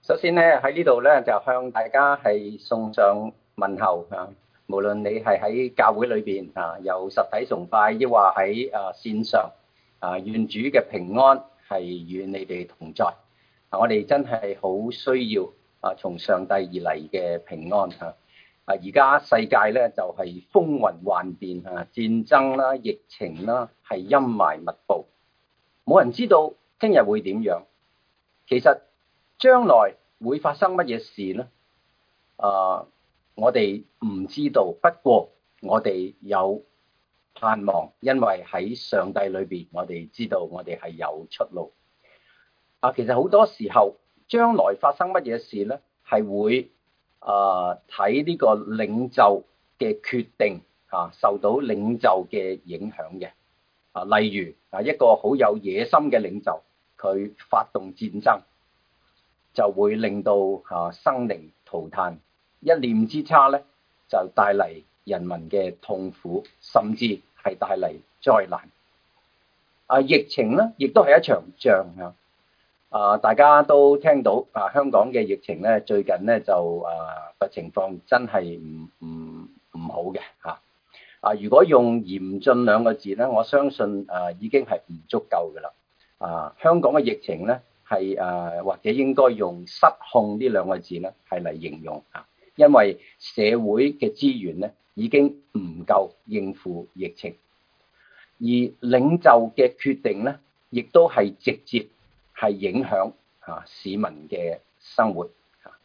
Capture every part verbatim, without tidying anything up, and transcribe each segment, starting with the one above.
首先咧喺呢度咧就向大家係送上問候啊！無論你係喺教會裏邊啊，有實體崇拜，抑或喺啊線上啊，願主嘅平安係與你哋同在。啊，我哋真係好需要啊，從上帝而嚟嘅平安啊！啊，而家世界咧就係風雲幻變啊，戰爭啦、疫情啦，係陰霾密布，冇人知道聽日會點樣。其實將來會發生乜嘢事呢？啊，我哋唔知道，不過我哋有盼望，因為喺上帝裏邊，我哋知道我哋係有出路。啊，其實好多時候將來發生乜嘢事呢？係會啊睇呢個領袖嘅決定啊，受到領袖嘅影響嘅。啊，例如啊，一個好有野心嘅領袖，佢發動戰爭，就會令到啊生靈塗炭，一念之差咧，就帶嚟人民嘅痛苦，甚至係帶嚟災難。啊，疫情咧，亦都係一場仗啊！啊，大家都聽到啊，香港嘅疫情咧，最近咧就啊個情況真係唔唔唔好嘅嚇。啊，如果用嚴峻兩個字咧，我相信啊已經係唔足夠㗎啦。啊，香港嘅疫情咧，係誒或者應該用失控呢兩個字咧，係嚟形容啊，因為社會嘅資源咧已經唔夠應付疫情，而領袖嘅決定咧，亦都係直接係影響啊市民嘅生活。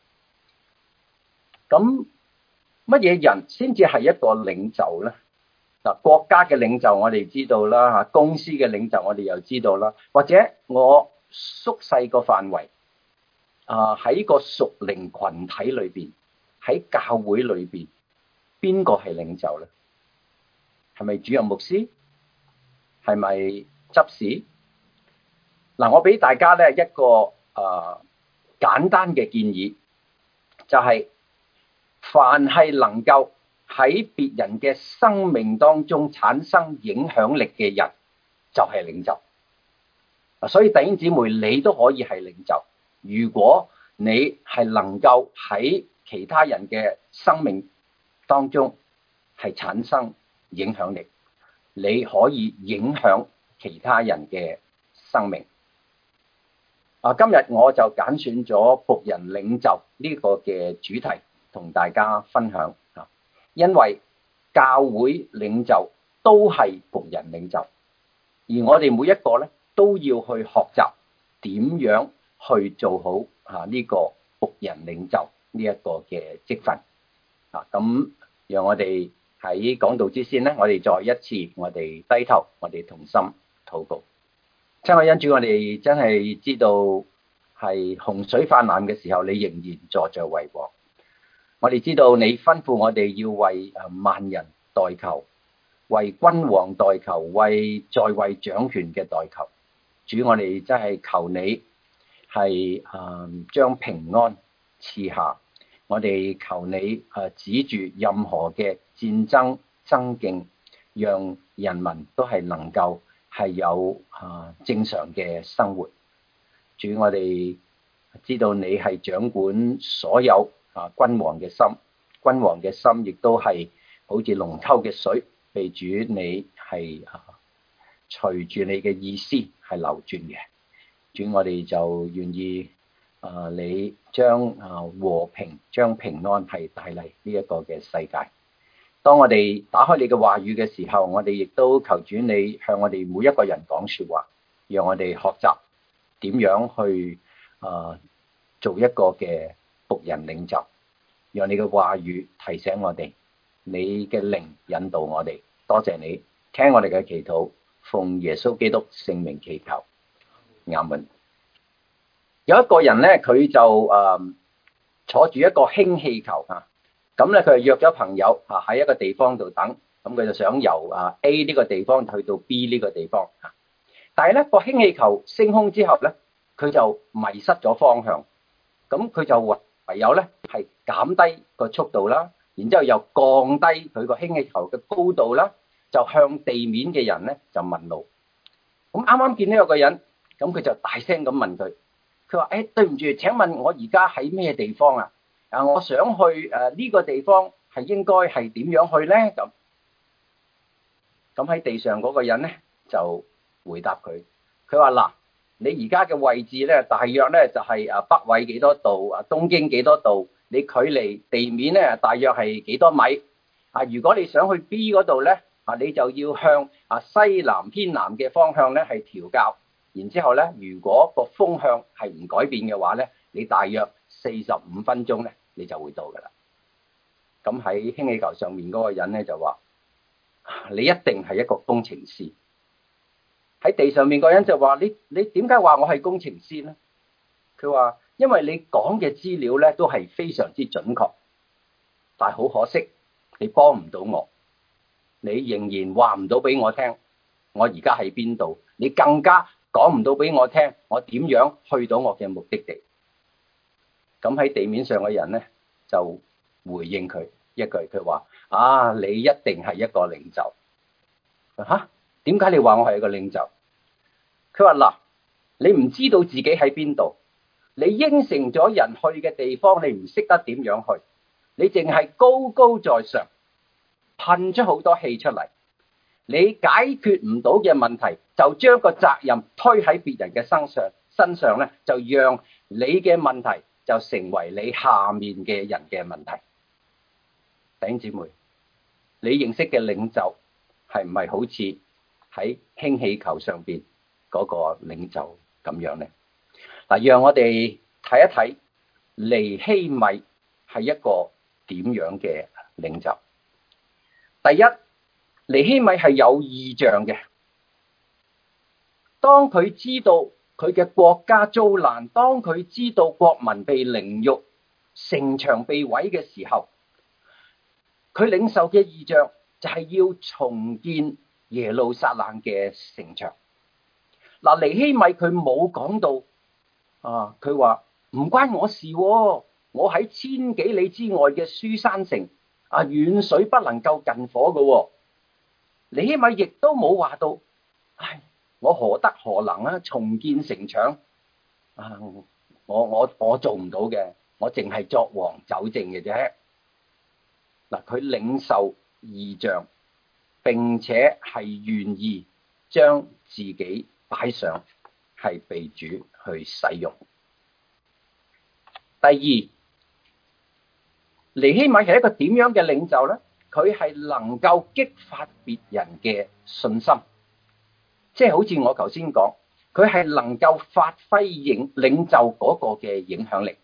咁乜嘢人先至係一個領袖咧？嗱，國家嘅領袖我哋知道啦，嚇公司嘅領袖我哋又知道啦，或者我縮細個範圍，啊喺個屬靈群體裏邊，喺教會裏邊，邊個係領袖咧？係咪主任牧師？係咪執事？嗱，我俾大家咧一個啊簡單嘅建議，就係凡係能夠喺別人嘅生命當中產生影響力嘅人，就係領袖。所以弟兄姊妹，你都可以係領袖。如果你係能夠喺其他人嘅生命當中係產生影響力，你可以影響其他人嘅生命。啊，今日我就揀選咗僕人領袖呢個嘅主題同大家分享啊，因為教會領袖都係僕人領袖，而我哋每一個咧，都要去學習點樣去做好啊呢個僕人領袖呢一個嘅職分啊。咁讓我哋喺講道之先咧，我哋再一次我哋低頭，我哋同心禱告。親愛恩主，我哋真係知道係洪水泛濫嘅時候，你仍然坐著為王。我哋知道你吩咐我哋要為誒萬人代求，為君王代求，為在位掌權嘅代求。主，我哋真係求你係誒將平安賜下。我哋求你誒止住任何嘅戰爭爭競，讓人民都係能夠係有啊正常嘅生活。主，我哋知道你係掌管所有啊君王嘅心，君王嘅心亦都係好似龍溝嘅水，被主你係啊隨住你嘅意思係流轉嘅。主，我哋就願意啊你將啊和平將平安係帶嚟呢一個嘅世界。當我哋打開你嘅話語嘅時候，我哋亦都求主你向我哋每一個人講說話，讓我哋學習點樣去啊做一個嘅僕人領袖，讓你嘅話語提醒我哋，你嘅靈引導我哋。多謝你聽我哋嘅祈禱，奉耶穌基督聖名祈求，阿門。有一個人咧，佢就誒、呃、坐住一個氫氣球啊。咁咧，佢係約咗朋友啊喺一個地方度等，咁佢就想由啊 A 呢個地方去到 B 呢個地方啊。但係咧，個氫氣球升空之後咧，佢就迷失咗方向，咁佢就唯唯有咧係減低個速度啦，然之後又降低佢個氫氣球嘅高度啦，就向地面嘅人咧就問路。咁啱啱見到有個人，咁佢就大聲咁問佢： 佢話：誒，對唔住，請問我而家喺咩地方啊？啊，我想去誒呢個地方係應該係點樣去咧？咁咁喺地上嗰個人咧就回答佢，佢話：嗱，你而家嘅位置咧，大約咧就係誒北緯幾多度，啊東經幾多度，你距離地面咧大約係幾多米？啊，如果你想去 B 嗰度咧，啊你就要向啊西南偏南嘅方向咧係調校。然之後咧，如果個風向係唔改變嘅話咧，你大約四十五分鐘咧，你就會到㗎啦。咁喺氫氣球上面嗰個人咧就話：你一定係一個工程師。喺地上面嗰個人就話：你你點解話我係工程師咧？佢話：因為你講嘅資料咧都係非常之準確，但係好可惜，你幫唔到我，你仍然話唔到俾我聽，我而家喺邊度，你更加講唔到俾我聽，我點樣去到我嘅目的地？咁喺地面上嘅人咧，就回應佢一句，佢話：啊，你一定係一個領袖。嚇？點解你話我係一個領袖？佢話：嗱，你唔知道自己喺邊度，你應承咗人去嘅地方，你唔識得點樣去，你淨係高高在上，噴出好多氣出嚟。你解決唔到嘅問題，就將個責任推喺別人嘅身上，身上咧就讓你嘅問題就成為你下面嘅人嘅問題。弟兄姊妹，你認識嘅領袖係唔係好似喺氫氣球上邊嗰個領袖咁樣咧？嗱，讓我哋睇一睇尼希米係一個點樣嘅領袖。第一，尼希米係有異象嘅。當佢知道佢嘅國家遭難，當佢知道國民被凌辱、城牆被毀嘅時候，佢領受嘅異象就係要重建耶路撒冷嘅城牆。嗱，尼希米佢冇講到啊，佢話唔關我事喎，我喺千幾里之外嘅書珊城啊，遠水不能夠近火嘅喎。尼希米亦都冇話到，唉，我何德何能啊？重建城牆啊，我我我做唔到嘅，我淨係作王走政嘅啫。嗱，佢領受異象，並且係願意將自己擺上，係被主去使用。第二，尼希米係一個點樣嘅領袖咧？佢係能夠激發別人嘅信心，即係好似我頭先講，佢係能夠發揮影領袖嗰個嘅影響力。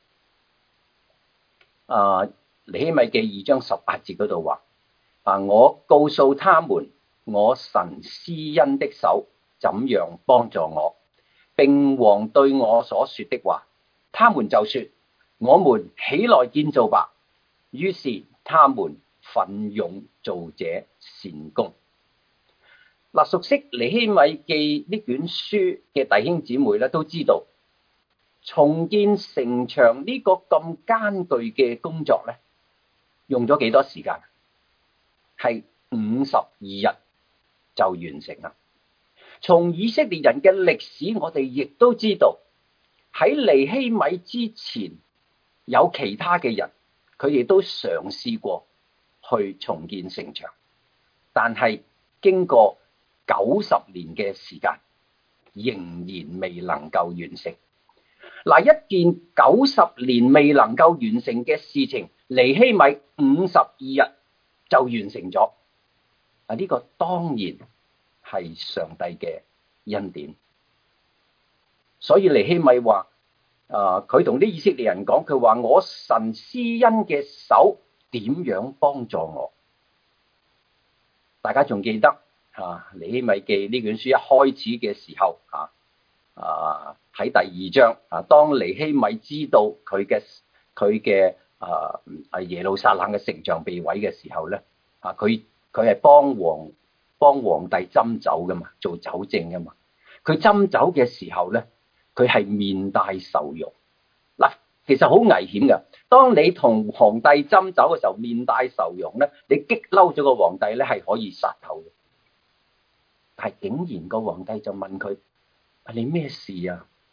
啊，尼希米記二章十八節嗰度話：啊，我告訴他們，我神施恩的手怎樣幫助我，並王對我所說的話，他們就說：我們起來建造吧。於是他們奮勇做這善工。嗱，熟悉尼希米記呢卷書嘅弟兄姊妹咧，都知道重建城牆呢個咁艱巨嘅工作咧，用咗幾多時間？係五十二日就完成啦。從以色列人嘅歷史，我哋亦都知道喺尼希米之前有其他嘅人，佢哋都嘗試過去重建城牆，但係經過九十年嘅時間，仍然未能夠完成。嗱，一件九十年未能夠完成嘅事情，尼希米五十二日就完成咗。啊，呢個當然係上帝嘅恩典。所以尼希米話：啊，佢同啲以色列人講，佢話我神施恩嘅手點樣幫助我？大家仲記得啊？尼希米記呢卷書一開始嘅時候啊，啊喺第二章啊，當尼希米知道佢嘅佢嘅啊啊耶路撒冷嘅城牆被毀嘅時候咧，啊佢佢係幫皇幫皇帝斟酒噶嘛，做酒政噶嘛。佢斟酒嘅時候咧，佢係面帶愁容。嗱，其實好危險噶。當你同皇帝斟酒嘅時候面帶愁容咧，你激嬲咗個皇帝咧，係可以殺頭嘅。但係竟然個皇帝就問佢：你咩事啊？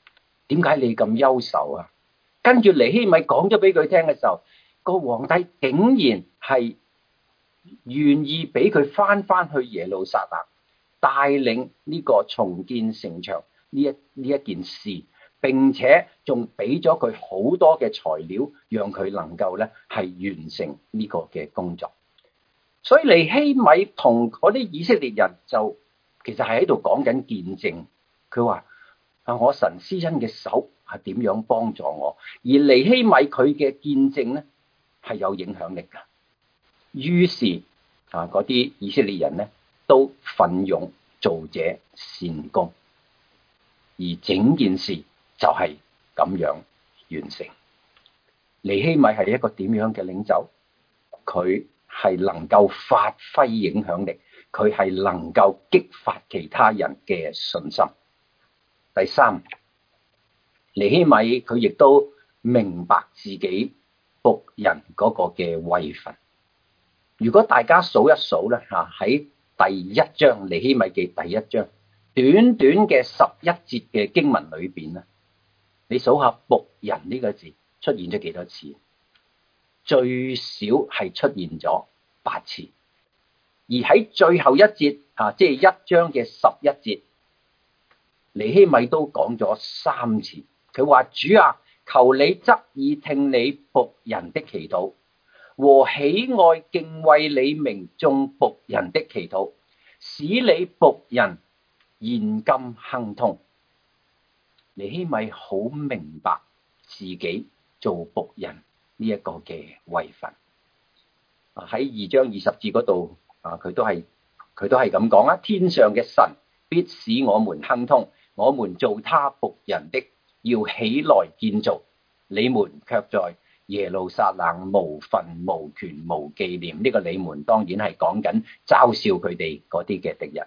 點解你咁憂愁啊？跟住尼希米講咗俾佢聽嘅時候，個皇帝竟然係願意俾佢翻翻去耶路撒冷，帶領呢個重建城牆呢一呢一件事，並且仲俾咗佢好多嘅材料，讓佢能夠咧係完成呢個嘅工作。所以尼希米同嗰啲以色列人就其實係喺度講緊見證，佢話啊，我神施恩嘅手係點樣幫助我，而尼希米佢嘅見證咧係有影響力㗎。於是啊，嗰啲以色列人咧都奮勇做這善工，而整件事就係咁樣完成。尼希米係一個點樣嘅領袖？佢係能夠發揮影響力，佢係能夠激發其他人嘅信心。第三，尼希米佢亦都明白自己僕人嗰個嘅位份。如果大家數一數咧嚇，喺第一章尼希米記第一章短短嘅十一節嘅經文裏邊咧，你數下僕人呢個字出現咗幾多次？最少係出現咗八次，而喺最後一節啊，即係一章嘅十一節，尼希米都講咗三次。佢話：主啊，求你側耳聽你僕人的祈禱，和喜愛敬畏你名眾僕人的祈禱，使你僕人現今亨通。尼希米好明白自己做僕人呢一個嘅位份。喺二章二十節嗰度啊，佢都係佢都係咁講啊！天上嘅神必使我們亨通，我們做他僕人的，要起來建造，你們卻在耶路撒冷無份無權無紀念。呢、這個你們當然係講緊嘲笑佢哋嗰啲嘅敵人。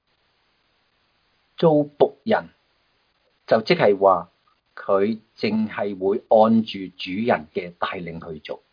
做僕人就即係話佢淨係會按住主人嘅帶領去做。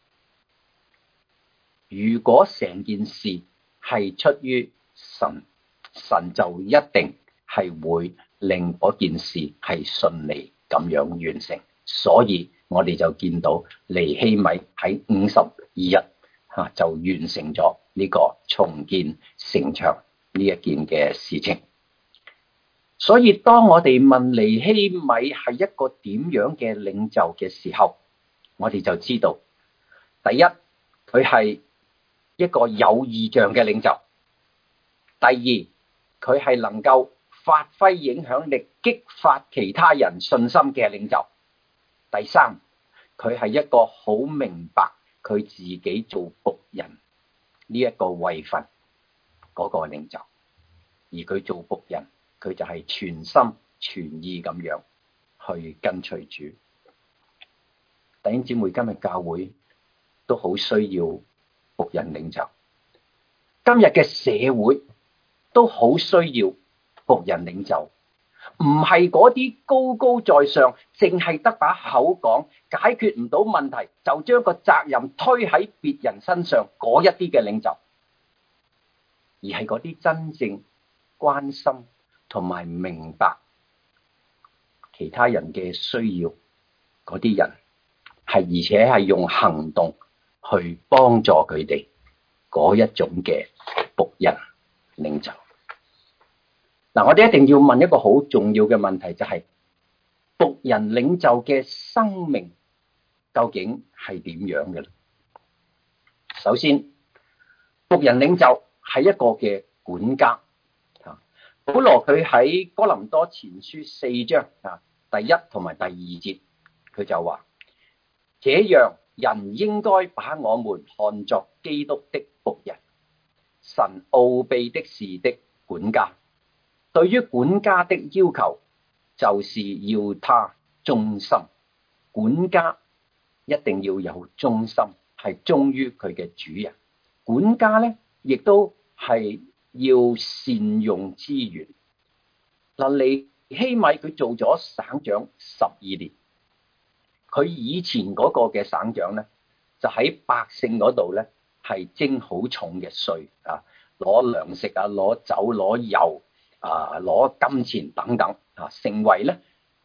如果成件事係出於神，神就一定係會令嗰件事係順利咁樣完成。所以我哋就見到尼希米喺五十二日吓就完成咗呢個重建城牆呢一件嘅事情。所以當我哋問尼希米係一個點樣嘅領袖嘅時候，我哋就知道，第一，佢係一個有異象嘅領袖；第二，佢係能夠發揮影響力、激發其他人信心嘅領袖；第三，佢係一個好明白佢自己做僕人呢一個位份嗰個領袖，而佢做僕人，佢就係全心全意咁樣去跟隨主。弟兄姊妹，今日教會都好需要僕人領袖，今日嘅社會都好需要僕人領袖，唔係嗰啲高高在上，淨係得把口講，解決唔到問題就將個責任推喺別人身上嗰一啲嘅領袖，而係嗰啲真正關心同埋明白其他人嘅需要嗰啲人，係而且係用行動去幫助佢哋嗰一種嘅僕人領袖。嗱，我哋一定要問一個好重要嘅問題，就係僕人領袖嘅生命究竟係點樣嘅咧？首先，僕人領袖係一個嘅管家。保羅佢喺哥林多前書四章啊第一同埋第二節，佢就話：這樣人應該把我們看作基督的僕人，神奧秘的事的管家。對於管家的要求，就是要他忠心。管家一定要有忠心，係忠於佢嘅主人。管家咧，亦都係要善用資源。嗱，尼希米佢做咗省長十二年，佢以前嗰個嘅省長咧，就喺百姓嗰度咧係徵好重嘅稅啊，攞糧食啊，攞酒，攞油啊，攞金錢等等啊，成為咧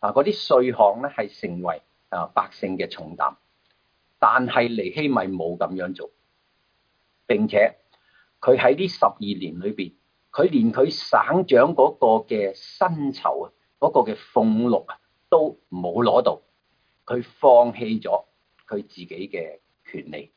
啊，嗰啲稅項咧係成為啊百姓嘅重擔，但係尼希米冇咁樣做，並且佢喺呢十二年裏邊，佢連佢省長嗰個嘅薪酬啊，嗰、嗰個嘅俸祿啊，都冇攞到，佢放棄咗佢自己嘅權利。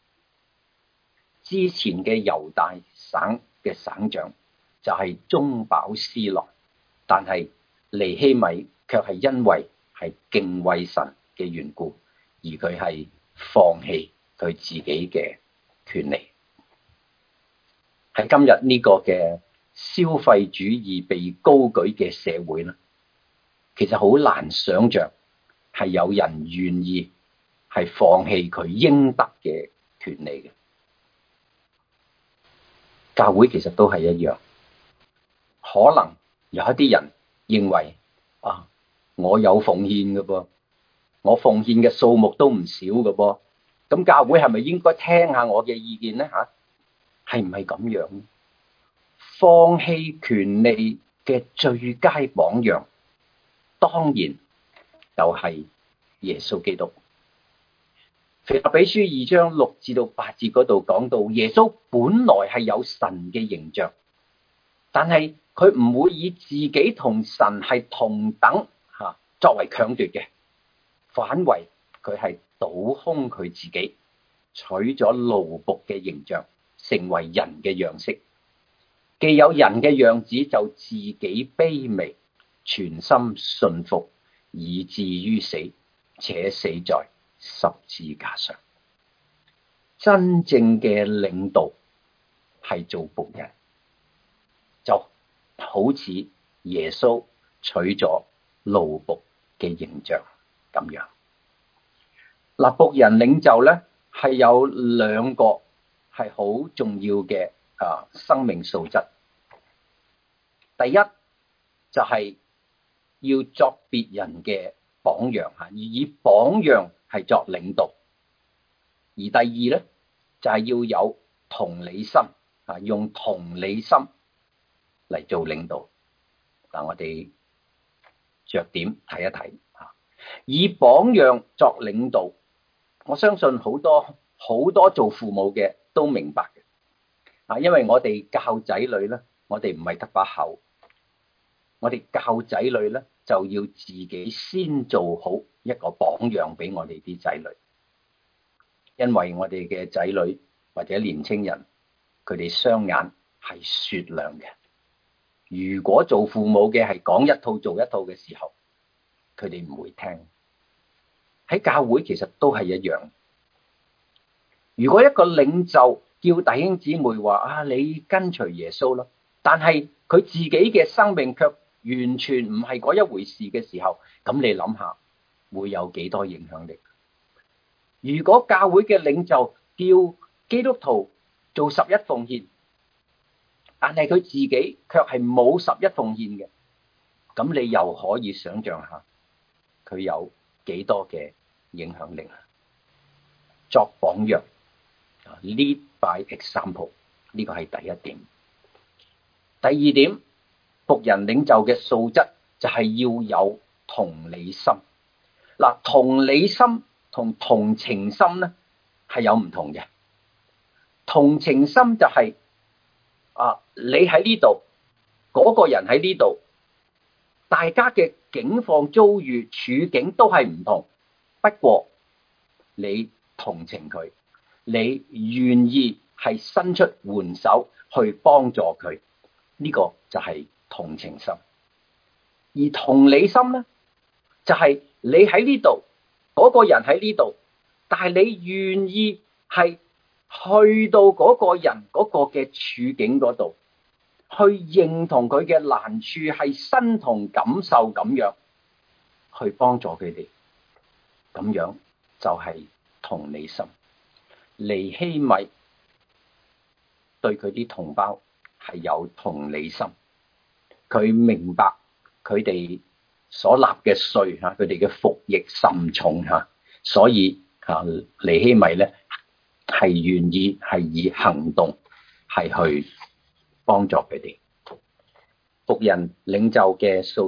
之前嘅猶大省嘅省長就係中飽私囊，但係尼希米卻係因為係敬畏神嘅緣故，而佢係放棄佢自己嘅權利。喺今日呢個嘅消費主義被高舉嘅社會咧，其實好難想像係有人願意係放棄佢應得嘅權利嘅。教會其實都係一樣，可能有一啲人認為啊，我有奉獻嘅噃，我奉獻嘅數目都唔少嘅噃，咁教會係咪應該聽下我嘅意見咧？吓，係唔係咁樣？放棄權利嘅最佳榜樣，當然就係耶穌基督。腓立比書二章六至到八節嗰度講到，耶穌本來係有神嘅形象，但係佢唔會以自己同神係同等吓作為強奪嘅，反為佢係倒空佢自己，取咗奴僕嘅形象，成為人嘅樣式。既有人嘅樣子，就自己卑微，全心順服，以至於死，且死在十字架上。真正嘅領導係做僕人，就好似耶穌取咗奴僕嘅形象咁樣。嗱，僕人領袖咧係有兩個係好重要嘅啊生命素質。第一就係要作別人嘅榜樣吓，而以榜樣係作領導。而第二咧就係要有同理心啊，用同理心嚟做領導。嗱，我哋着點睇一睇吓，以榜樣作領導，我相信好多好多做父母嘅都明白嘅啊，因為我哋教仔女咧，我哋唔係得把口，我哋教仔女咧就要自己先做好一個榜樣俾我哋啲仔女，因為我哋嘅仔女或者年青人，佢哋雙眼係雪亮嘅。如果做父母嘅係講一套做一套嘅時候，佢哋唔會聽。喺教會其實都係一樣。如果一個領袖叫弟兄姊妹話啊，你跟隨耶穌咯，但係佢自己嘅生命卻完全唔係嗰一回事嘅時候，咁你諗下會有幾多影響力？如果教會嘅領袖叫基督徒做十一奉獻，但係佢自己卻係冇十一奉獻嘅，咁你又可以想象下佢有幾多嘅影響力？作榜樣 ，lead by example， 呢個係第一點。第二點，僕人領袖嘅素質就係要有同理心。嗱，同理心同同情心咧係有唔同嘅。同情心就係、是、啊，你喺呢度，嗰、那個人喺呢度，大家嘅境況遭遇處境都係唔同，不過你同情佢，你願意係伸出援手去幫助佢，呢、這個就係同情心。而同理心咧，就係、是、你喺呢度，嗰、那個人喺呢度，但係你願意係去到嗰個人嗰個嘅處境嗰度，去認同佢嘅難處，係身同感受咁樣去幫助佢哋，咁樣就係同理心。尼希米對佢啲同胞係有同理心，佢明白佢哋所納嘅稅吓，佢哋嘅服役甚重吓，所以吓尼希米咧係願意係以行動係去幫助佢哋。僕人領袖嘅素質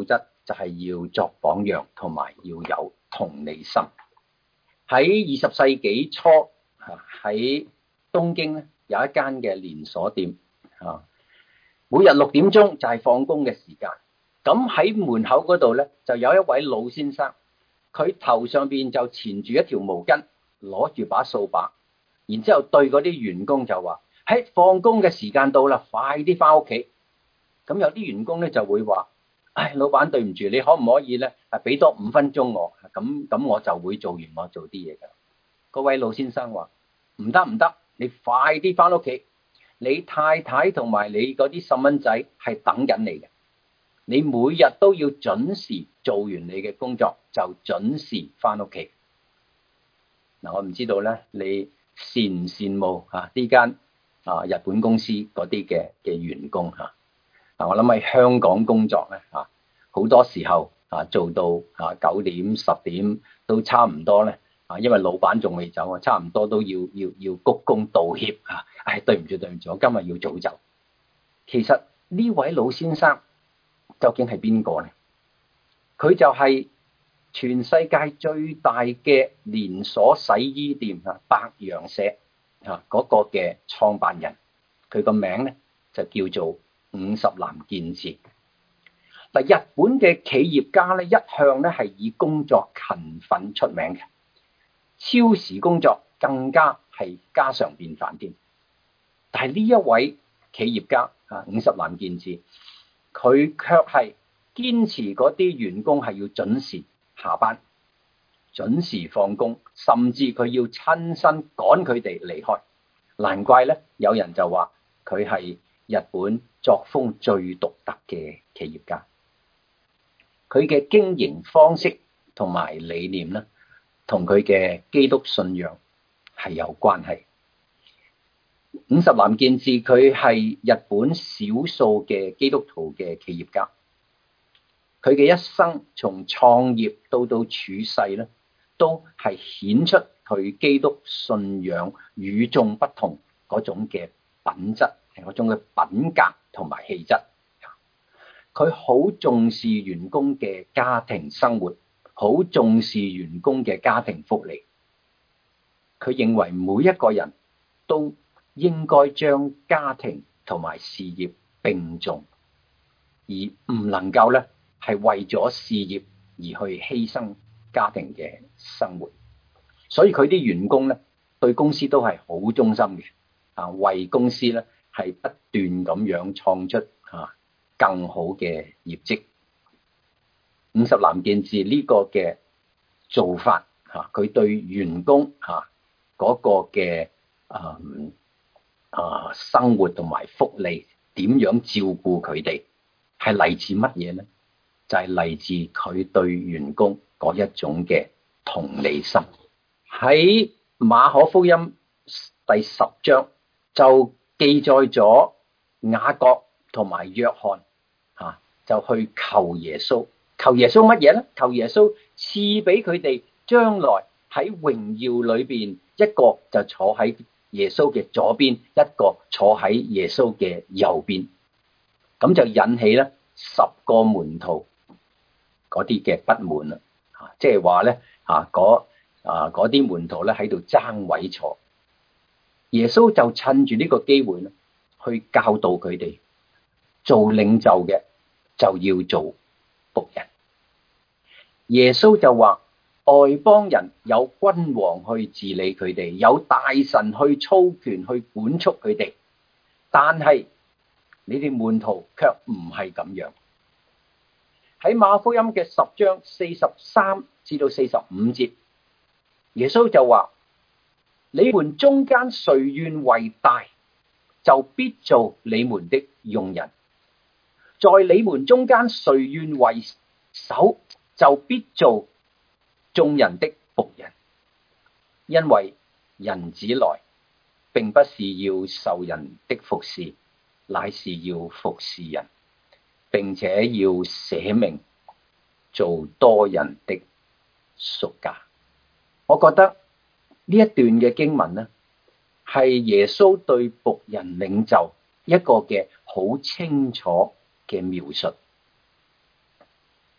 就係要作榜樣，同埋要有同理心。喺二十世紀初，喺東京咧有一間嘅連鎖店，每日六點鐘就係放工嘅時間。咁喺門口嗰度咧就有一位老先生，佢頭上邊就纏住一條毛巾，攞住把掃把，然之後對嗰啲員工就話：喺放工嘅時間到啦，快啲翻屋企。咁有啲員工咧就會話：唉，老闆對唔住，你可唔可以咧啊俾多五分鐘我？咁咁我就會做完我做啲嘢噶。嗰位老先生話：唔得唔得，你快啲翻屋企，你太太同埋你嗰啲細蚊仔係等緊你嘅，你每日都要準時做完你嘅工作，就準時翻屋企。嗱，我唔知道咧，你羨唔羨慕啊呢間啊日本公司嗰啲嘅嘅員工吓？嗱，我諗喺香港工作咧吓，好多時候啊做到啊九點十點都差唔多咧啊，因為老闆仲未走啊，差唔多都要要要鞠躬道歉啊！唉，對唔住對唔住，我今日要早走。其實呢位老先生究竟係邊個咧？佢就係全世界最大嘅連鎖洗衣店啊，白洋舍啊嗰個嘅創辦人，佢個名咧就叫做五十嵐健治。嗱，日本嘅企業家咧一向咧係以工作勤奮出名嘅，超時工作更加係家常便飯添。但係呢一位企業家啊，五十嵐健治，佢卻係堅持嗰啲員工係要準時下班、準時放工，甚至佢要親身趕佢哋離開。難怪咧，有人就話佢係日本作風最獨特嘅企業家。佢嘅經營方式同埋理念咧，同佢嘅基督信仰係有關係。五十嵐健治佢係日本少數嘅基督徒嘅企業家，佢嘅一生從創業到到處世咧，都係顯出佢基督信仰與眾不同嗰種嘅品質，係嗰種嘅品格同埋氣質。佢好重視員工嘅家庭生活，好重視員工嘅家庭福利。佢認為每一個人都應該將家庭同埋事業並重，而唔能夠咧係為咗事業而去犧牲家庭嘅生活。所以佢啲員工咧對公司都係好忠心嘅，啊為公司咧係不斷咁樣創出啊更好嘅業績。五十嵐健治呢個嘅做法嚇，佢對員工嚇嗰個嘅啊啊生活同埋福利點樣照顧佢哋，係嚟自乜嘢咧？就係嚟自佢對員工嗰一種嘅同理心。喺馬可福音第十章就記載咗雅各同埋約翰啊，就去求耶穌，求耶穌乜嘢咧？求耶穌賜俾佢哋將來喺榮耀裏邊，一個就坐喺耶穌嘅左邊，一個坐喺耶穌嘅右邊。咁就引起咧十個門徒嗰啲嘅不滿啦，啊，即係話咧啊嗰啊嗰啲門徒咧喺度爭位坐。耶穌就趁住呢個機會咧，去教導佢哋，做領袖嘅就要做僕人。耶穌就話，外邦人有君王去治理佢哋，有大臣去操權去管束佢哋，但係你哋門徒卻唔係咁樣。喺馬可福音嘅十章四十三至到四十五節，耶穌就話，你們中間誰願為大，就必做你們的用人；在你們中間誰願為首，就必做眾人的僕人。因為人子來，並不是要受人的服侍，乃是要服侍人，並且要捨命做多人的贖價。我覺得呢一段嘅經文呢，係耶穌對僕人領袖一個嘅好清楚嘅描述。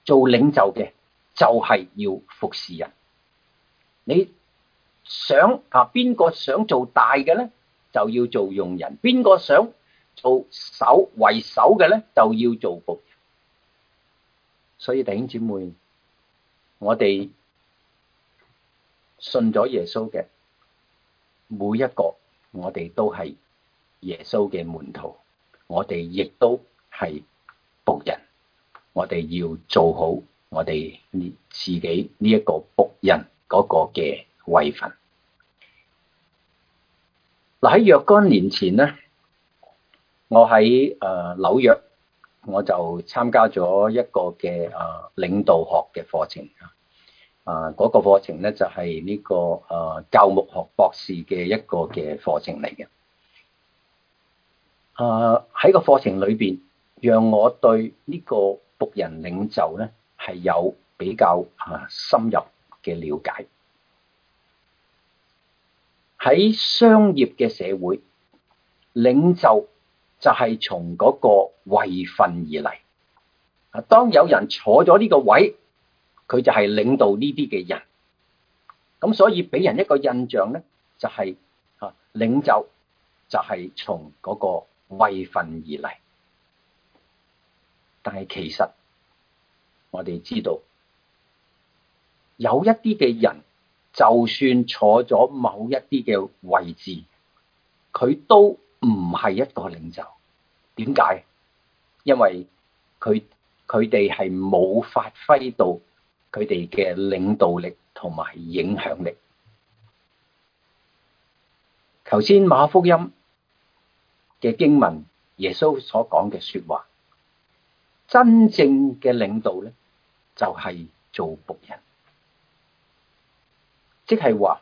做領袖嘅就係要服侍人。你想啊，邊個想做大嘅咧，就要做用人；邊個想做首為首嘅咧，就要做僕人。所以弟兄姊妹，我哋信咗耶穌嘅每一個，我哋都係耶穌嘅門徒，我哋亦都係僕人。我哋要做好我哋呢自己呢一個僕人嗰個嘅位份。嗱，喺若干年前咧，我喺誒紐約，我就參加咗一個嘅誒領導學嘅課程啊，嗰個課程咧就係呢個誒教牧學博士嘅一個嘅課程嚟嘅。誒喺個課程裏邊，讓我對呢個僕人領袖咧係有比較啊深入嘅了解。喺商業嘅社會，領袖就係從嗰個位份而嚟。啊，當有人坐咗呢個位，佢就係領導呢啲嘅人。咁所以俾人一個印象咧，就係啊領袖就係從嗰個位份而嚟。但係其實我哋知道，有一啲嘅人，就算坐咗某一啲嘅位置，佢都唔係一個領袖。點解？因為佢佢哋係冇發揮到佢哋嘅領導力同埋影響力。頭先馬可福音嘅經文，耶穌所講嘅說話，真正嘅領導咧，就係做僕人，即係話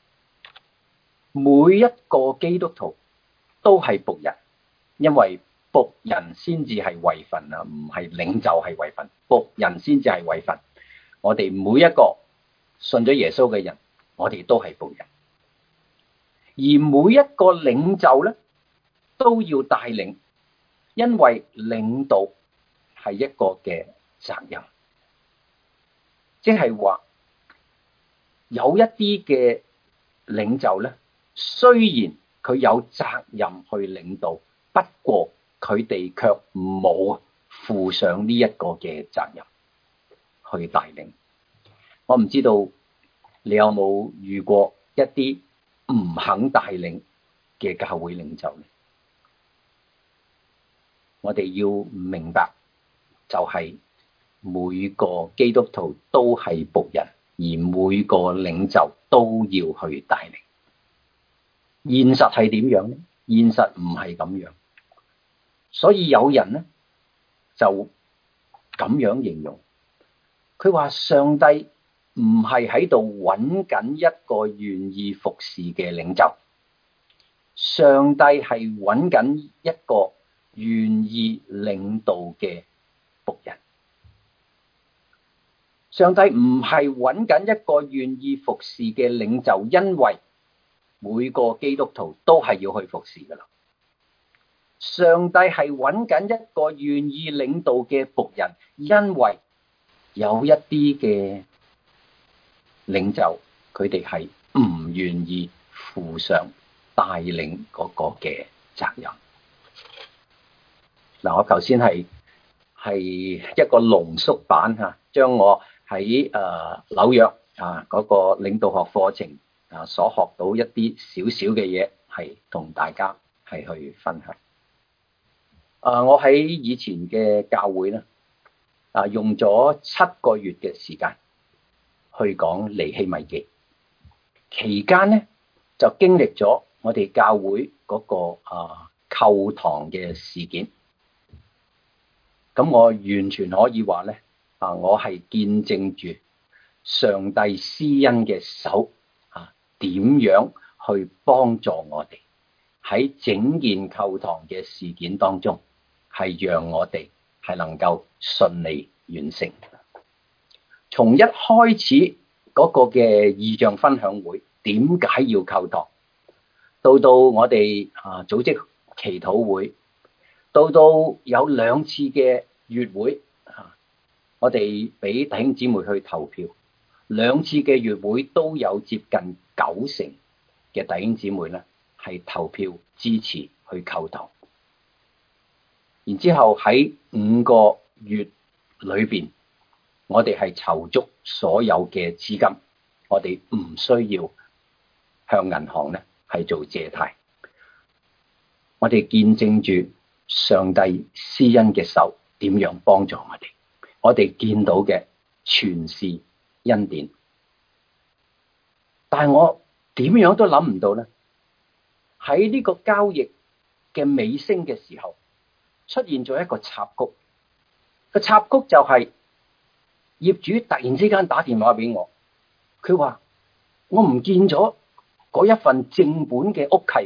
每一個基督徒都係僕人，因為僕人先至係位份啊，唔係領袖係位份，僕人先至係位份。我哋每一個信咗耶穌嘅人，我哋都係僕人，而每一個領袖咧都要帶領，因為領導係一個嘅責任，即係話有一啲嘅領袖咧，雖然佢有責任去領導，不過佢哋卻冇負上呢一個嘅責任去帶領。我唔知道你有冇遇過一啲唔肯帶領嘅教會領袖呢？我哋要明白，就係每個基督徒都係僕人，而每個領袖都要去帶領。現實係點樣呢？現實唔係咁樣，所以有人呢就咁樣形容，佢話上帝唔係喺度揾緊一個願意服侍嘅領袖，上帝係揾緊一個願意領導嘅僕人。上帝唔係揾緊一個願意服侍嘅領袖，因為每個基督徒都係要去服侍噶啦。上帝係揾緊一個願意領導嘅僕人，因為有一啲嘅領袖，佢哋係唔願意負上帶領嗰個嘅責任。嗱，我頭先係係一個濃縮版嚇，將我喺誒紐約啊嗰個領導學課程啊所學到一啲少少嘅嘢，係同大家係去分享。啊，我喺以前嘅教會咧，啊用咗七個月嘅時間去講尼希米記，期間咧就經歷咗我哋教會嗰個啊購堂嘅事件。咁我完全可以話咧，啊，我係見證住上帝施恩嘅手啊，點樣去幫助我哋喺整件購堂嘅事件當中，係讓我哋係能夠順利完成。從一開始嗰個嘅異象分享會，點解要購堂？到到我哋啊組織祈禱會，到到有兩次嘅月會啊， 我哋俾弟兄姊妹去投票，兩次嘅月會都有接近九成嘅弟兄姊妹咧係投票支持去購堂。然之後喺五個月裏邊，我哋係籌足所有嘅資金，我哋唔需要向銀行咧係做借貸。我哋見證住上帝施恩嘅手點樣幫助我哋，我哋見到嘅全是恩典。但係我點樣都諗唔到咧，喺呢個交易嘅尾聲嘅時候，出現咗一個插曲。個插曲就係業主突然之間打電話俾我，佢話我唔見咗嗰一份正本嘅屋契。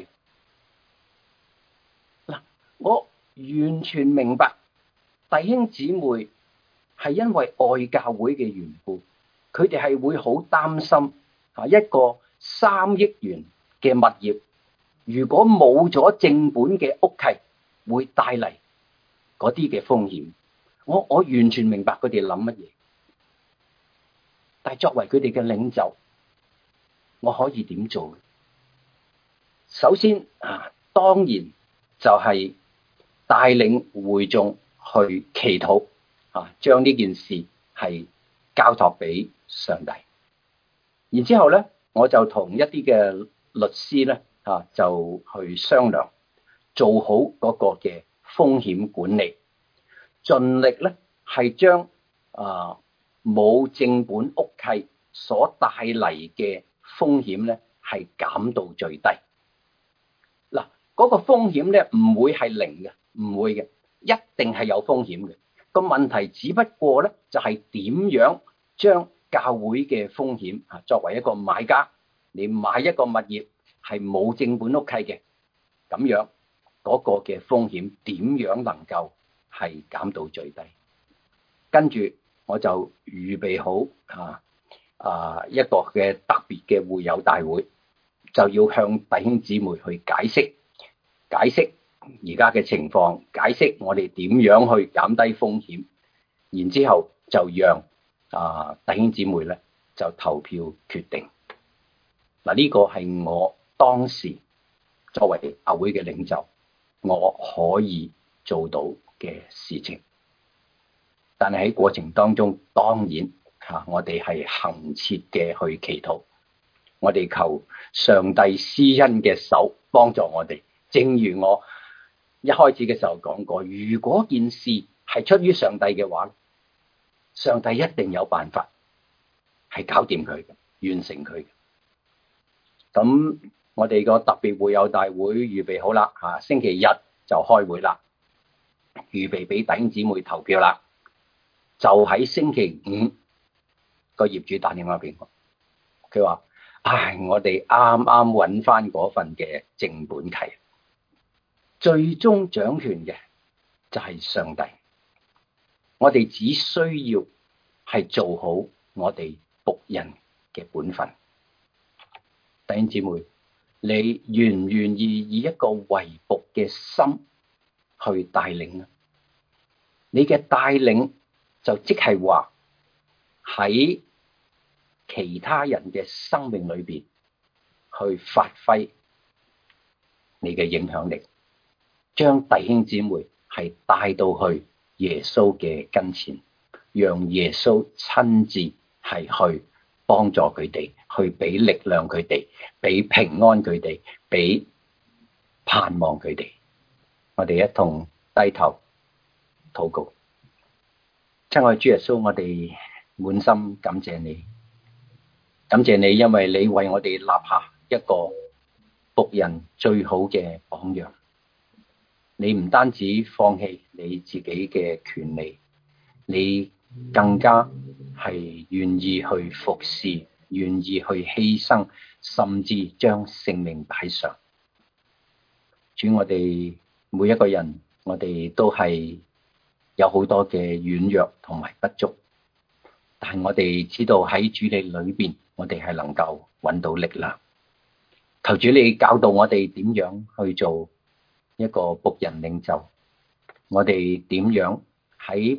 嗱，我完全明白弟兄姊妹係因為愛教會嘅緣故，佢哋係會好擔心啊，一個三億元嘅物業如果冇咗正本嘅屋契，會帶嚟嗰啲嘅風險。我我完全明白佢哋諗乜嘢，但係作為佢哋嘅領袖，我可以點做？首先啊，當然就係帶領會眾去祈禱啊，將呢件事係交託俾上帝。然之後咧，我就同一啲嘅律師咧啊，就去商量，做好嗰個嘅風險管理。盡力咧係將啊冇正本屋契所帶嚟嘅風險咧係減到最低。嗱，嗰個風險咧唔會係零嘅，唔會嘅，一定係有風險嘅。個問題只不過咧就係點樣將教會嘅風險啊，作為一個買家，你買一個物業係冇正本屋契嘅，咁樣嗰個嘅風險點樣能夠係減到最低？跟住我就預備好啊啊一個嘅特別嘅會友大會，就要向弟兄姊妹去解釋解釋而家嘅情況，解釋我哋點樣去減低風險，然之後就讓啊弟兄姊妹咧就投票決定。嗱，呢個係我當時作為教會嘅領袖，我可以做到嘅事情。但係喺過程當中，當然吓我哋係恆切嘅去祈禱，我哋求上帝施恩嘅手幫助我哋。正如我一開始嘅時候講過，如果件事係出於上帝嘅話，上帝一定有辦法係搞掂佢嘅，完成佢嘅。咁我哋個特別會友大會預備好啦，吓星期日就開會啦，預備俾弟兄姊妹投票啦。就喺星期五，個業主打電話俾我，佢話：唉，我哋啱啱揾翻嗰份嘅正本契，最終掌權嘅就係上帝。我哋只需要係做好我哋僕人嘅本分。弟兄姊妹，你願唔願意以一個為僕嘅心去帶領啊？你嘅帶領就即係話喺其他人嘅生命裏邊去發揮你嘅影響力，將弟兄姊妹係帶到去耶穌嘅跟前，讓耶穌親自係去幫助佢哋，去俾力量佢哋，俾平安佢哋，俾盼望佢哋。我哋一同低頭禱告。親愛主耶穌，我哋滿心感謝你，感謝你，因為你為我哋立下一個僕人最好嘅榜樣。你唔單止放棄你自己嘅權利，你更加係願意去服侍，願意去犧牲，甚至將性命擺上。主，我哋每一個人，我哋都係有好多嘅軟弱同埋不足，但係我哋知道喺主你裏邊，我哋係能夠揾到力量。求主你教導我哋點樣去做一個僕人領袖，我哋點樣喺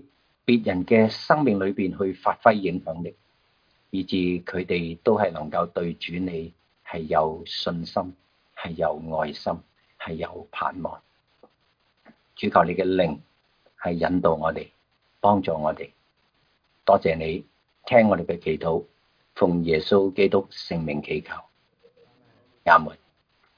別人嘅生命裏邊去發揮影響力，以致佢哋都係能夠對主你係有信心，係有愛心，係有盼望。主求你嘅靈係引導我哋，幫助我哋。多謝你聽我哋嘅祈禱，奉耶穌基督聖名祈求，阿門。